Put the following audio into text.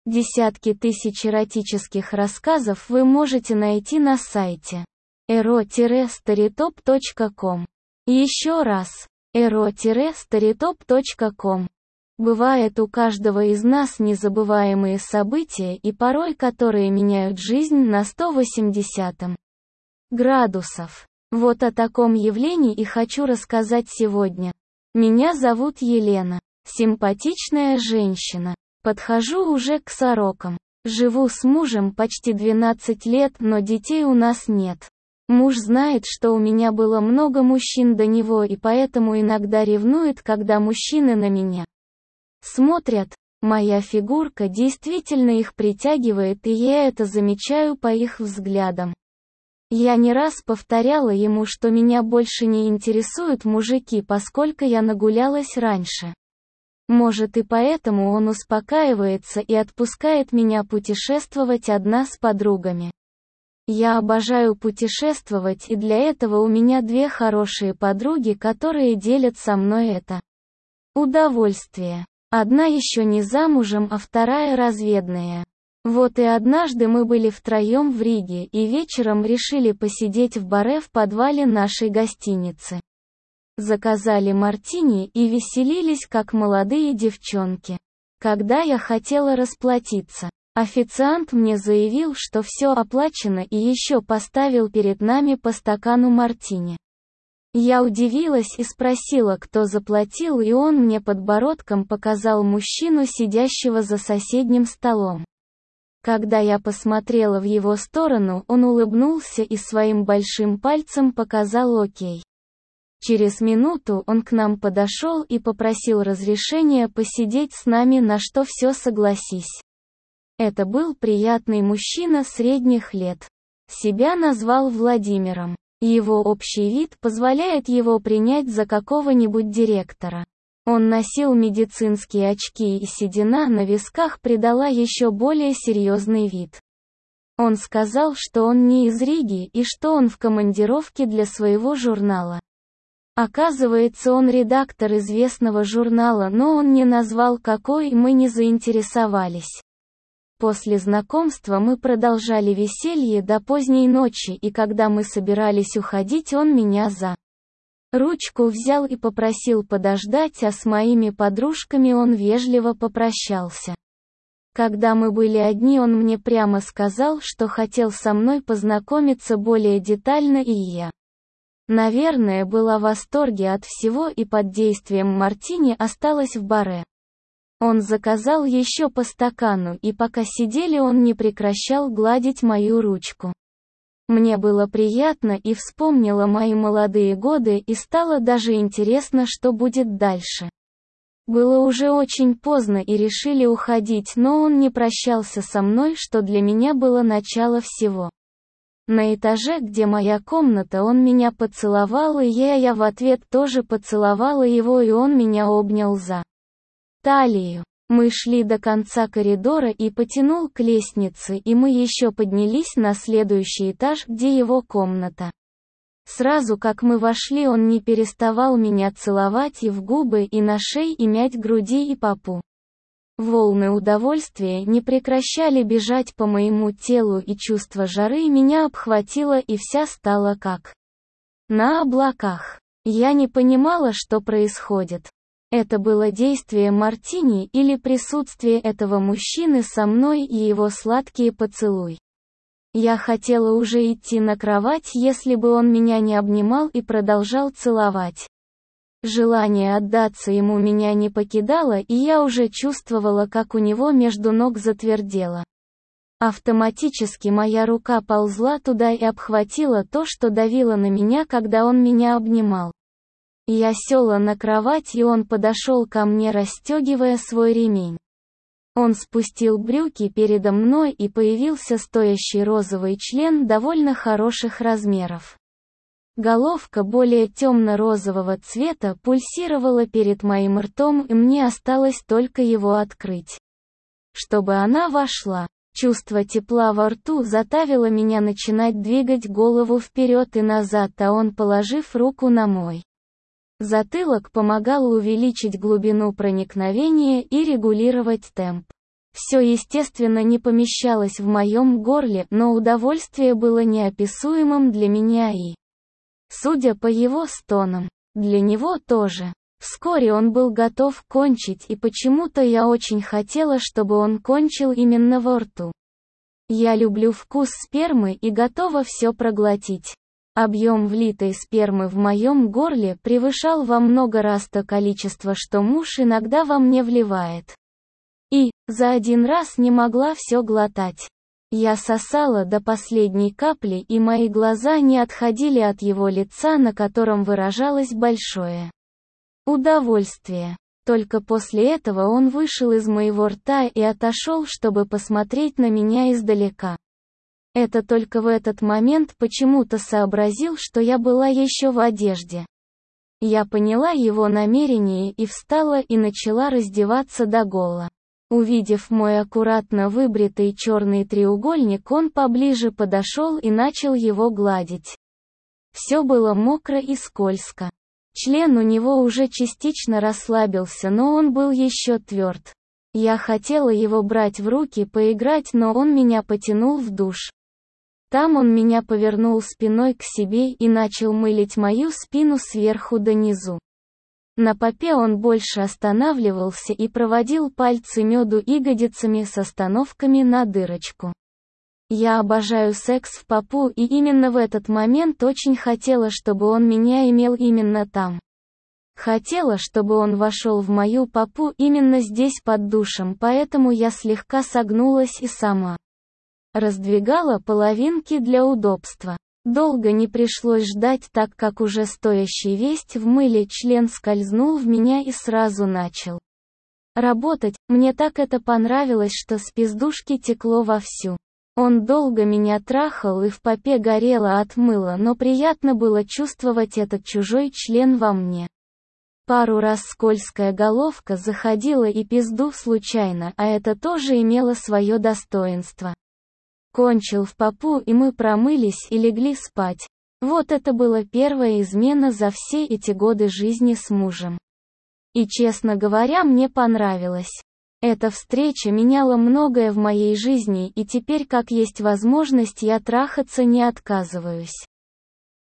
Десятки тысяч эротических рассказов вы можете найти на сайте ero-storytop.com. Еще раз, ero-storytop.com. Бывает у каждого из нас незабываемые события и порой которые меняют жизнь на 180 градусов. Вот о таком явлении и хочу рассказать сегодня. Меня зовут Елена. Симпатичная женщина. Подхожу уже к 40. Живу с мужем почти 12 лет, но детей у нас нет. Муж знает, что у меня было много мужчин до него и поэтому иногда ревнует, когда мужчины на меня смотрят. Моя фигурка действительно их притягивает, и я это замечаю по их взглядам. Я не раз повторяла ему, что меня больше не интересуют мужики, поскольку я нагулялась раньше. Может, и поэтому он успокаивается и отпускает меня путешествовать одна с подругами. Я обожаю путешествовать, и для этого у меня две хорошие подруги, которые делят со мной это удовольствие. Одна еще не замужем, а вторая разведная. Вот и однажды мы были втроем в Риге и вечером решили посидеть в баре в подвале нашей гостиницы. Заказали мартини и веселились как молодые девчонки. Когда я хотела расплатиться, официант мне заявил, что все оплачено и еще поставил перед нами по стакану мартини. Я удивилась и спросила, кто заплатил, и он мне подбородком показал мужчину, сидящего за соседним столом. Когда я посмотрела в его сторону, он улыбнулся и своим большим пальцем показал «Окей». Через минуту он к нам подошел и попросил разрешения посидеть с нами, на что все согласись. Это был приятный мужчина средних лет. Себя назвал Владимиром. Его общий вид позволяет его принять за какого-нибудь директора. Он носил медицинские очки, и седина на висках придала еще более серьезный вид. Он сказал, что он не из Риги и что он в командировке для своего журнала. Оказывается, он редактор известного журнала, но он не назвал какой, и мы не заинтересовались. После знакомства мы продолжали веселье до поздней ночи, и когда мы собирались уходить, он меня за ручку взял и попросил подождать, а с моими подружками он вежливо попрощался. Когда мы были одни, он мне прямо сказал, что хотел со мной познакомиться более детально, и я, наверное, была в восторге от всего и под действием мартини осталась в баре. Он заказал еще по стакану, и пока сидели, он не прекращал гладить мою ручку. Мне было приятно и вспомнила мои молодые годы, и стало даже интересно, что будет дальше. Было уже очень поздно и решили уходить, но он не прощался со мной, что для меня было начало всего. На этаже, где моя комната, он меня поцеловал, и я в ответ тоже поцеловала его, и он меня обнял за талию. Мы шли до конца коридора и потянул к лестнице, и мы еще поднялись на следующий этаж, где его комната. Сразу как мы вошли, он не переставал меня целовать и в губы, и на шею, и мять груди и попу. Волны удовольствия не прекращали бежать по моему телу, и чувство жары меня обхватило, и вся стала как на облаках. Я не понимала, что происходит. Это было действие мартини или присутствие этого мужчины со мной и его сладкие поцелуи. Я хотела уже идти на кровать, если бы он меня не обнимал и продолжал целовать. Желание отдаться ему меня не покидало, и я уже чувствовала, как у него между ног затвердело. Автоматически моя рука ползла туда и обхватила то, что давило на меня, когда он меня обнимал. Я села на кровать, и он подошел ко мне, расстегивая свой ремень. Он спустил брюки передо мной, и появился стоящий розовый член довольно хороших размеров. Головка более темно-розового цвета пульсировала перед моим ртом, и мне осталось только его открыть, чтобы она вошла. Чувство тепла во рту заставило меня начинать двигать голову вперед и назад, а он, положив руку на мой затылок, помогал увеличить глубину проникновения и регулировать темп. Все, естественно, не помещалось в моем горле, но удовольствие было неописуемым для меня и, судя по его стонам, для него тоже. Вскоре он был готов кончить, и почему-то я очень хотела, чтобы он кончил именно во рту. Я люблю вкус спермы и готова все проглотить. Объем влитой спермы в моем горле превышал во много раз то количество, что муж иногда во мне вливает. И, за один раз не могла все глотать. Я сосала до последней капли, и мои глаза не отходили от его лица, на котором выражалось большое удовольствие. Только после этого он вышел из моего рта и отошел, чтобы посмотреть на меня издалека. Это только в этот момент почему-то сообразил, что я была еще в одежде. Я поняла его намерение и встала и начала раздеваться догола. Увидев мой аккуратно выбритый черный треугольник, он поближе подошел и начал его гладить. Все было мокро и скользко. Член у него уже частично расслабился, но он был еще тверд. Я хотела его брать в руки, поиграть, но он меня потянул в душ. Там он меня повернул спиной к себе и начал мылить мою спину сверху донизу. На попе он больше останавливался и проводил пальцы меду ягодицами с остановками на дырочку. Я обожаю секс в попу, и именно в этот момент очень хотела, чтобы он меня имел именно там. Хотела, чтобы он вошел в мою попу именно здесь под душем, поэтому я слегка согнулась и сама раздвигала половинки для удобства. Долго не пришлось ждать, так как уже стоящий весь в мыле член скользнул в меня и сразу начал работать. Мне так это понравилось, что с пиздушки текло вовсю. Он долго меня трахал, и в попе горело от мыла, но приятно было чувствовать этот чужой член во мне. Пару раз скользкая головка заходила и пизду случайно, а это тоже имело свое достоинство. Кончил в попу, и мы промылись и легли спать. Вот это была первая измена за все эти годы жизни с мужем. И, честно говоря, мне понравилось. Эта встреча меняла многое в моей жизни, и теперь, как есть возможность, я трахаться не отказываюсь.